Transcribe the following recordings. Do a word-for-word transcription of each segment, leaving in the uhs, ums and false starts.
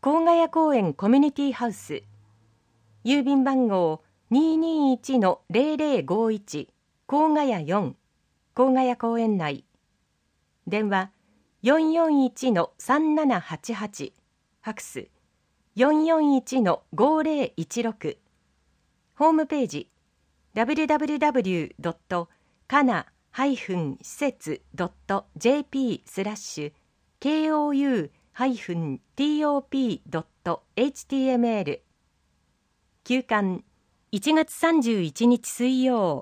甲ヶ谷公園コミュニティハウス、郵便番号 にーにーいちのゼロゼロごいち 甲ヶ谷よん、甲ヶ谷公園内、電話 よんよんいちのさんななはちはち、ファクス よんよんいちのごゼロいちろく、ホームページ ダブリューダブリューダブリュードットかな施設 ドットジェーピー スラッシュ ケーオーユー トップ ドット エイチティーエムエル 休刊いちがつさんじゅういちにち水曜、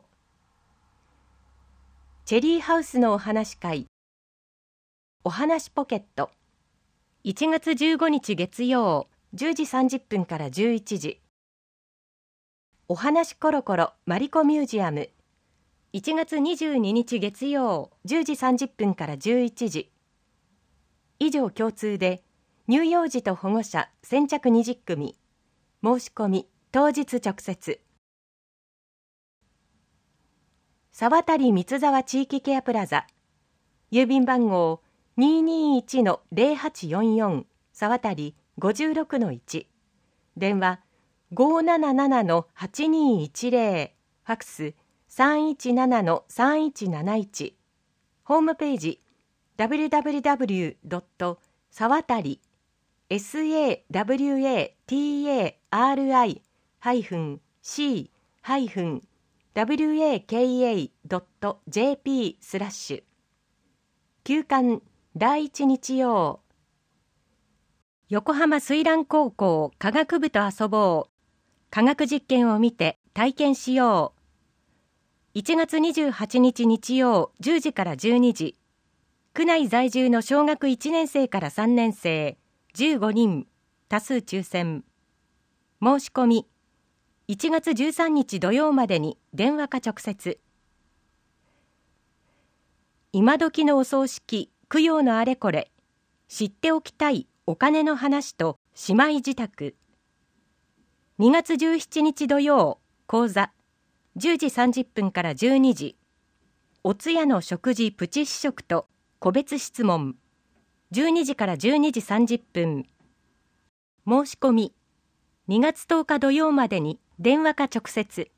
チェリーハウスのお話会、お話ポケット、いちがつじゅうごにち月曜じゅうじさんじゅっぷんからじゅういちじ、お話コロコロマリコミュージアム、いちがつにじゅうににち月曜じゅうじさんじゅっぷんからじゅういちじ、以上共通で乳幼児と保護者先着にじゅっくみ、申し込み当日直接。沢渡三沢地域ケアプラザ、郵便番号 にーにーいちのゼロはちよんよん 沢渡 ごじゅうろくのいち、電話 ごーななななのはちにーいちゼロ、ファクス さんいちななのさんいちなないち、ホームページ ダブリューダブリューダブリュードットさわたり サワタリ シーダブリューエーケーエードットジェーピー スラッシュ、休刊第一日曜、横浜水蘭高校科学部と遊ぼう、科学実験を見て体験しよう。いちがつにじゅうはちにち日曜じゅうじからじゅうにじ、区内在住の小学いちねんせいからさんねんせいじゅうごにん、多数抽選。申し込みいちがつじゅうさんにち土曜までに電話か直接。今時のお葬式、供養のあれこれ、知っておきたいお金の話と姉妹自宅。にがつじゅうしちにち土曜、講座じゅうじさんじゅっぷんからじゅうにじ、お通夜の食事プチ試食と個別質問、じゅうにじからじゅうにじさんじゅっぷん。申し込みにがつとおか土曜までに電話か直接。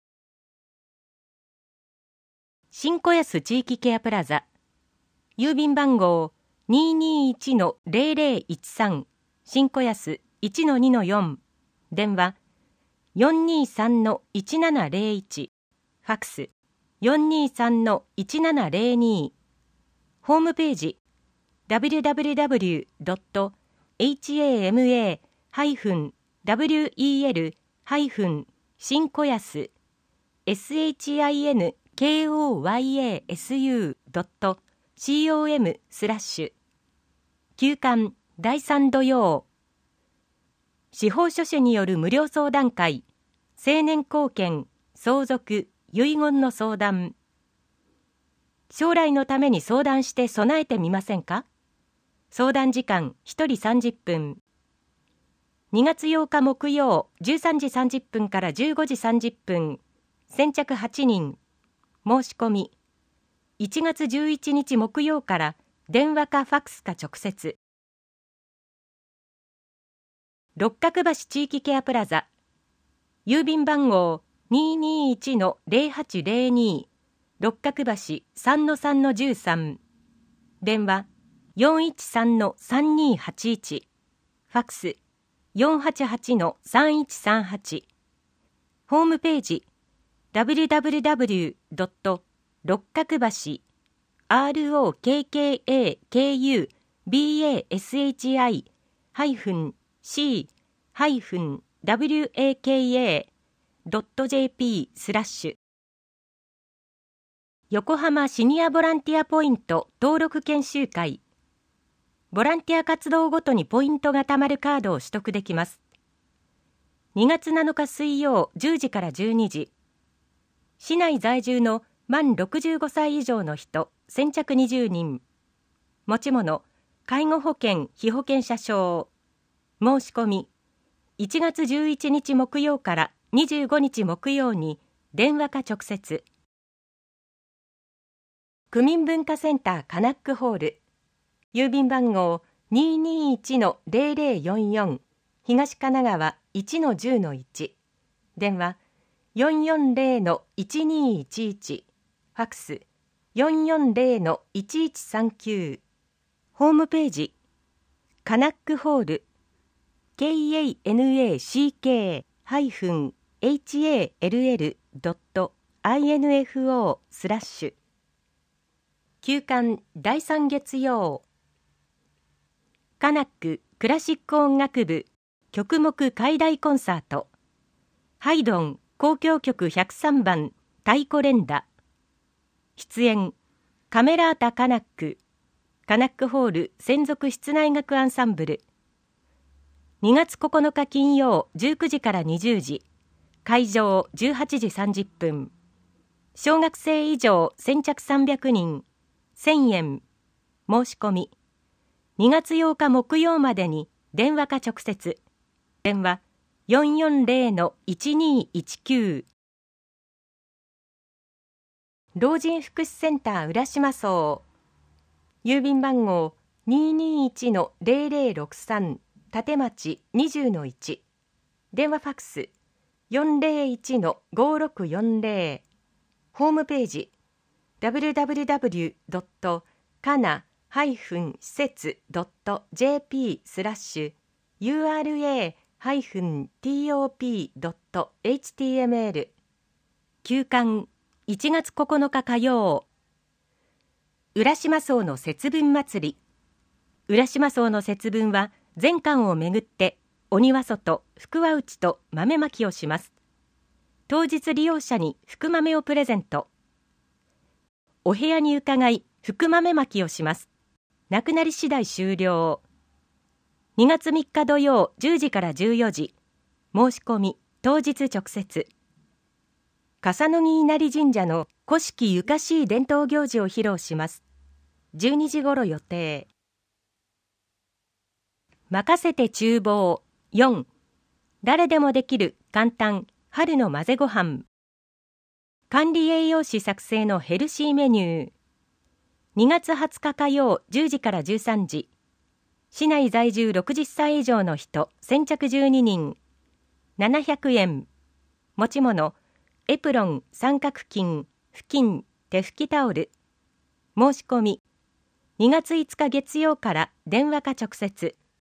新子安地域ケアプラザ、郵便番号 にーにーいちのゼロゼロいちさん、新子安 いちのにのよん、電話 よんにーさんのいちななゼロいち、ファクス よんにーさんのいちななゼロに、ホームページ ダブリューダブリューダブリュードットエイチエーエムエーダブリューイーエル 新子安 シンコヤス ドットコム スラッシュ、休刊だいさん土曜、司法書士による無料相談会、成年後見、相続、遺言の相談。将来のために相談して備えてみませんか？相談時間ひとりさんじゅっぷん。にがつようか木曜じゅうさんじさんじゅっぷんからじゅうごじさんじゅっぷん、先着はちにん。申し込みいちがつじゅういちにち木曜から電話かファクスか直接。六角橋地域ケアプラザ、郵便番号 にーにーいちのゼロはちゼロに、六角橋 さんのさんのじゅうさん、電話 よんいちさんのさんにーはちいち、ファクス よんはちはちのさんいちさんはち、ホームページ ダブリューダブリューダブリュードット六角橋 ロックカバシ ダブリューエーケーエードットジェーピー スラッシュ、横浜シニアボランティアポイント登録研修会。ボランティア活動ごとにポイントがたまるカードを取得できます。にがつなのか水曜じゅうじからじゅうにじ、市内在住の満ろくじゅうごさい以上の人先着にじゅうにん、持ち物介護保険被保険者証。申し込みいちがつじゅういちにち木曜からにじゅうごにち木曜に電話か直接。区民文化センターカナックホール、郵便番号にーにーいちのゼロゼロよんよん 東神奈川 いちのじゅうのいち、電話 よんよんゼロのいちにーいちいち、ファックス よんよんゼロのいちいちさんきゅう、ホームページカナックホール ケーエーエヌエーシーケー ハイフン エイチエーエルエル ドット アイエヌエフオー スラッシュ休館だいさん月曜カナッククラシック音楽部曲目解題コンサートハイドン交響曲ひゃくさんばん太鼓連打出演カメラータカナックカナックホール専属室内楽アンサンブルにがつここのか金曜じゅうくじからにじゅうじ会場じゅうはちじさんじゅっぷん小学生以上先着さんびゃくにんせんえん申し込みにがつようか木曜までに電話か直接電話 よんよんゼロのいちにーいちきゅう 老人福祉センター浦島荘郵便番号 にーにーいちのゼロゼロろくさん 立町 にじゅうのいち 電話ファックス よんゼロいちのごろくよんゼロ ホームページ ダブリューダブリューダブリュードットカナハイフン施設ドットジェーピー スラッシュ ユーアールエーハイフンティーオーピードットエイチティーエムエル 休館いちがつここのか火曜浦島荘の節分祭り浦島荘の節分は全館をめぐってお庭外福は内と豆まきをします。当日利用者に福豆をプレゼントお部屋に伺い福豆まきをします。なくなり次第終了にがつみっか土曜じゅうじからじゅうよじ申し込み当日直接笠野木稲荷神社の古式ゆかしい伝統行事を披露します。じゅうにじ頃予定任せて厨房よん誰でもできる簡単春の混ぜご飯管理栄養士作成のヘルシーメニューにがつはつか火曜じゅうじからじゅうさんじ市内在住ろくじゅっさい以上の人先着じゅうににんななひゃくえん持ち物エプロン三角巾布巾手拭きタオル申し込みにがついつか月曜から電話か直接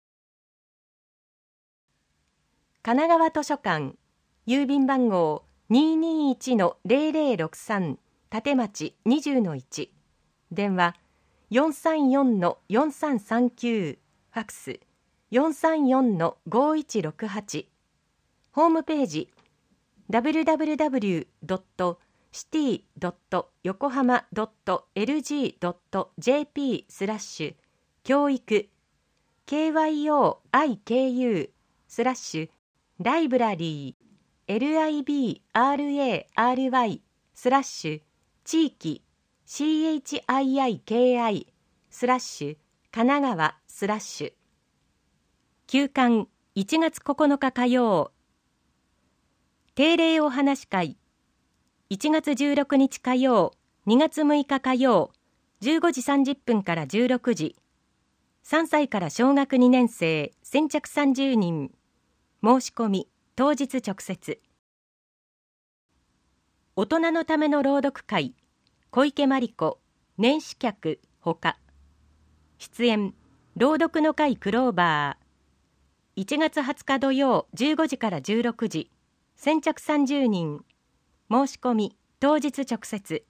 神奈川図書館郵便番号 にーにーいちのゼロゼロろくさん 立町 にじゅうのいち 電話 よんさんよんのよんさんさんきゅう ファックス よんさんよんのごいちろくはち ホームページ ダブリューダブリューダブリュードットシティドットヨコハマドットエルジードットジェーピー スラッシュ教育 ケーワイオーアイケーユー スラッシュライブラリー エルアイビーアールエーアールワイ スラッシュ地域 シーエイチアイアイケーアイ スラッシュ神奈川スラッシュ休館いちがつここのか火曜定例お話し会いちがつじゅうろくにち火曜にがつむいか火曜じゅうごじさんじゅっぷんからじゅうろくじさんさいから小学にねん生先着さんじゅうにん申し込み当日直接大人のための朗読会小池真理子年始客ほか出演朗読の会クローバーいちがつはつか土曜じゅうごじからじゅうろくじ先着さんじゅうにん申し込み当日直接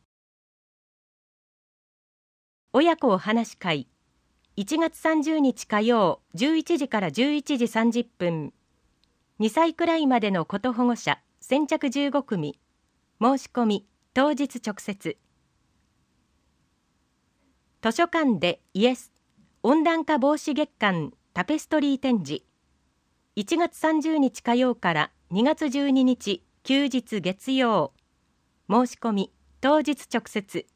親子お話し会いちがつさんじゅうにち火曜じゅういちじからじゅういちじさんじゅっぷんにさいくらいまでのこと保護者先着じゅうごくみ申し込み当日直接図書館でイエス温暖化防止月間タペストリー展示いちがつさんじゅうにち火曜からにがつじゅうににち休日月曜申し込み当日直接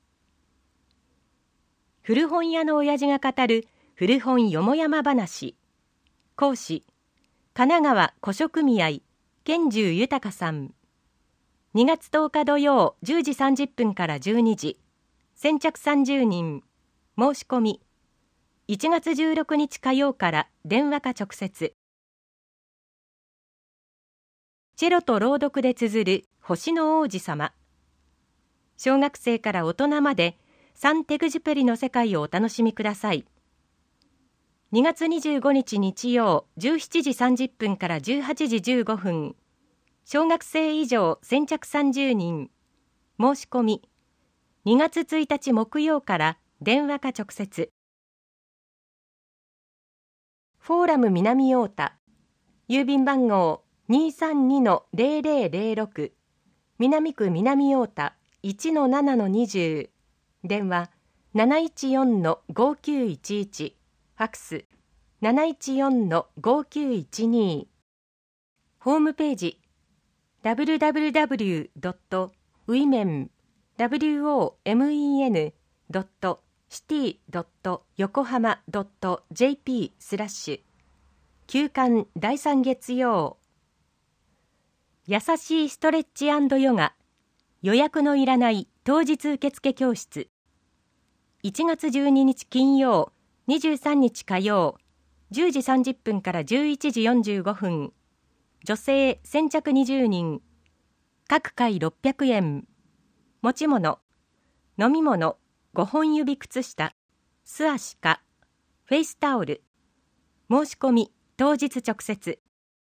古本屋の親父が語る古本よもやま話講師神奈川古書組合健重豊さんにがつとおか土曜じゅうじさんじゅっぷんからじゅうにじ先着さんじゅうにん申し込みいちがつじゅうろくにち火曜から電話か直接。チェロと朗読で綴る星の王子様。小学生から大人までサンテグジュペリの世界をお楽しみください。にがつにじゅうごにち日曜じゅうしちじさんじゅっぷんからじゅうはちじじゅうごふん。小学生以上先着さんじゅうにん。申し込み。にがつついたち木曜から電話か直接。フォーラム南太田。郵便番号 にーさんにのゼロゼロゼロろく。南区南太田 いちのななのにじゅう。電話 なないちよんのごきゅういちいち。ファックス なないちよんのごきゅういちに。ホームページ ダブリューダブリューダブリュードットウィメン ドットシティドットヨコハマドットジェーピー スラッシュ休館だいさん月曜。優しいストレッチ&ヨガ予約のいらない当日受付教室。いちがつじゅうににち金曜、にじゅうさんにち火曜、じゅうじさんじゅっぷんからじゅういちじよんじゅうごふん。女性先着にじゅうにん。各回ろっぴゃくえん。持ち物、飲み物、ごほん指靴下、素足か、フェイスタオル。申し込み、当日直接。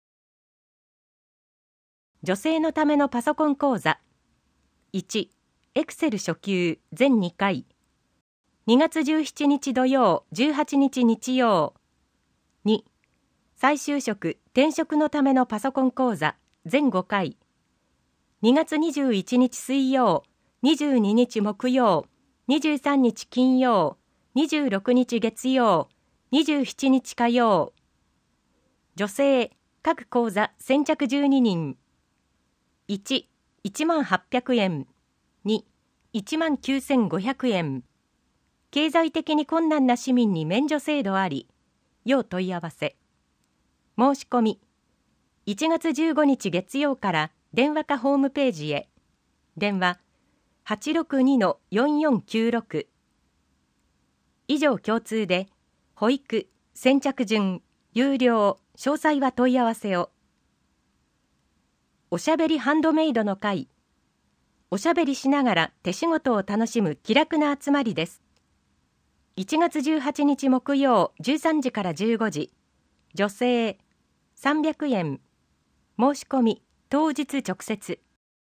女性のためのパソコン講座。いち、エクセル初級全にかい。にがつじゅうしちにち土曜、じゅうはちにち日曜。に、再就職・転職のためのパソコン講座全ごかい。にがつにじゅういちにち水曜、にじゅうににち木曜、にじゅうさんにち金曜、にじゅうろくにち月曜、にじゅうしちにち火曜。女性、各講座先着じゅうににん。いち、いちまんはっぴゃくえん。に、いちまんきゅうせんごひゃくえん。経済的に困難な市民に免除制度あり。要問い合わせ。申し込み。いちがつじゅうごにち月曜から電話かホームページへ。電話はちろくにのよんよんきゅうろく。以上共通で、保育、先着順、有料、詳細は問い合わせを。おしゃべりハンドメイドの会。おしゃべりしながら手仕事を楽しむ気楽な集まりです。いちがつじゅうはちにち木曜じゅうさんじからじゅうごじ。女性さんびゃくえん。申し込み当日直接。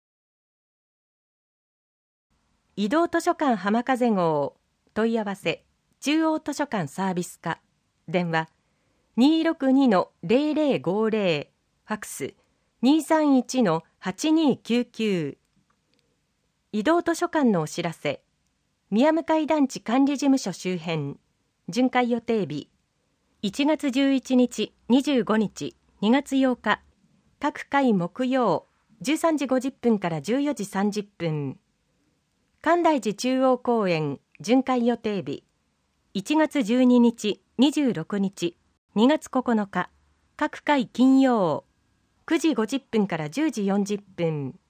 移動図書館浜風号。問い合わせ中央図書館サービス課。電話 にーろくにのゼロゼロごゼロ。ファックス にーさんいちのはちにーきゅうきゅう。移動図書館のお知らせ。宮向団地管理事務所周辺。巡回予定日いちがつじゅういちにち、にじゅうごにち、にがつようか。各回木曜じゅうさんじごじゅっぷんからじゅうよじさんじゅっぷん。関大寺中央公園巡回予定日いちがつじゅうににち、にじゅうろくにち、にがつここのか。各回金曜くじごじゅっぷんからじゅうじよんじゅっぷん。